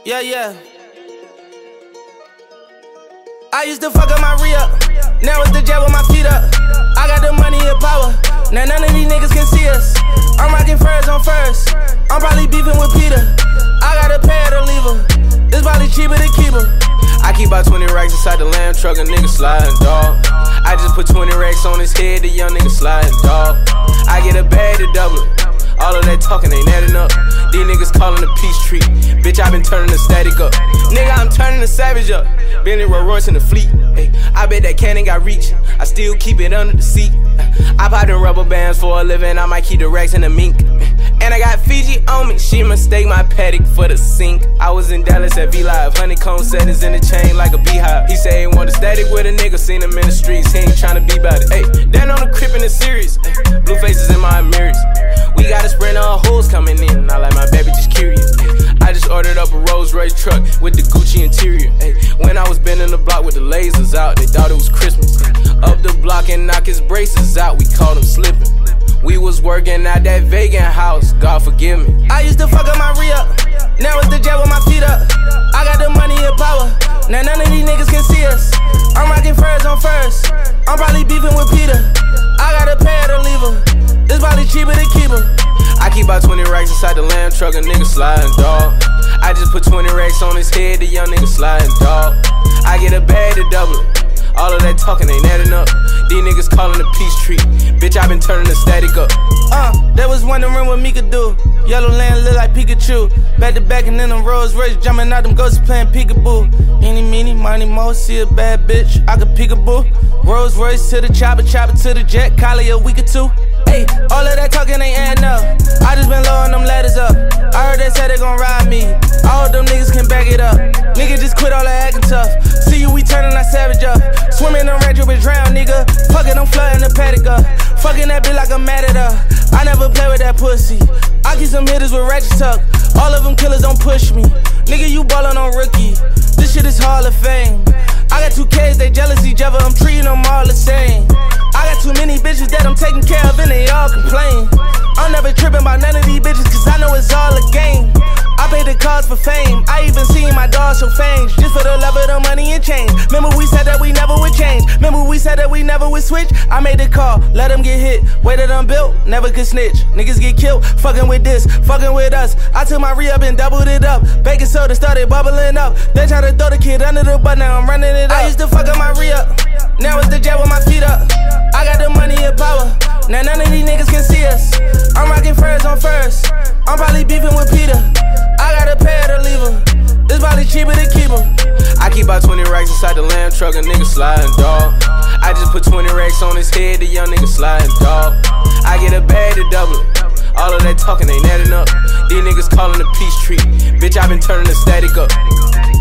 Yeah. I used to fuck up my re-up. Now it's the jet with my feet up. I got the money and power. Now none of these niggas can see us. I'm rocking furs on first. I'm probably beefing with Peter. I gotta pay her to leave her. It's probably cheaper to keep her. I keep about 20 racks inside the lamb truck, a nigga sliding, dawg. I just put 20 racks on his head, the young nigga sliding, dawg. I get a bag to double it. All of that talking ain't adding up. These niggas calling the peace treat. Bitch, I been turning the static up. Nigga, I'm turning the savage up. Bentley Rolls Royce in the fleet. Ay, I bet that cannon got reach. I still keep it under the seat. I pop them rubber bands for a living. I might keep the racks in the mink. And I got Fiji on me. She mistake my paddock for the sink. I was in Dallas at V-Live. Honeycomb settings in the chain like a beehive. He say he want a static with a nigga. Seen him in the streets. He ain't tryna be about it. Ay, down on the crib in the series. Blue faces in my mirrors. We got a sprint of hoes coming in. I like my baby just curious. I just ordered up a Rolls Royce truck with the Gucci interior. When I was bending the block with the lasers out, they thought it was Christmas. Up the block and knock his braces out, we caught him slipping. We was working at that vegan house, God forgive me. I used to fuck up my re-up. Now it's the jet with my feet up. I got the money and power. Now none of these niggas can see us. I'm rocking furs on first. I'm probably beefing with Peter. I gotta pay her to leave her. It's probably cheaper to keep her. I keep about 20 racks inside the lamb truck, a nigga sliding, dawg. I just put 20 racks on his head, the young nigga sliding, dawg. I get a bag to double it. All of that talking ain't adding up. These niggas calling the peace treat. Bitch, I been turning the static up. That was wondering what me could do. Yellow land look like Pikachu. Back to back and then them Rolls Royce jumping out them ghosts playing peekaboo. Eeny, meeny, miny, mo, see a bad bitch, I could peekaboo. Rolls Royce to the chopper to the jet, collie a week or two. Ay, all of that talking ain't adding up. I just been lowering them ladders up. I heard they said they gon' ride me. I hope them niggas can back it up. Nigga just quit all that acting tough. See you, we turning that savage up. Swimming in range with drown, nigga. Fucking, I'm flooding the paddock up. Fucking that bitch like I'm mad at her. I never play with that pussy. I keep some hitters with ratchet tuck. All of them killers don't push me. Nigga, you ballin' on rookie. This shit is Hall of Fame. I got 2 kids, they jealous each other. I'm treating them all the same. I got too many bitches that I'm taking care of and they all complain. I'm never tripping about none of these bitches cause I know it's all a game. I pay the cost for fame. I even seen my dog show fangs just for the love of the money and change. Remember we said that we never would change. Remember we said that we never would switch. I made the call, let them get hit. Way that I'm built, never could snitch. Niggas get killed, fucking with this, fucking with us. I took my re-up and doubled it up. Baking soda started bubbling up. They tried to throw the kid under the butt, now I'm running it up. I used to fuck up my re-up. Now it's the jet with my feet up. I got the money and power. Now none of these niggas can see us. I'm rocking furs on first. I'm probably beefing with Peter. I gotta pay her to leave her. It's probably cheaper to keep her. I keep about 20 racks inside the lamb truck, a nigga sliding, dawg. I just put 20 racks on his head, the young nigga sliding, dawg. I get a bag to double it. All of that talking ain't adding up. These niggas calling the peace treat. Bitch, I been turning the static up.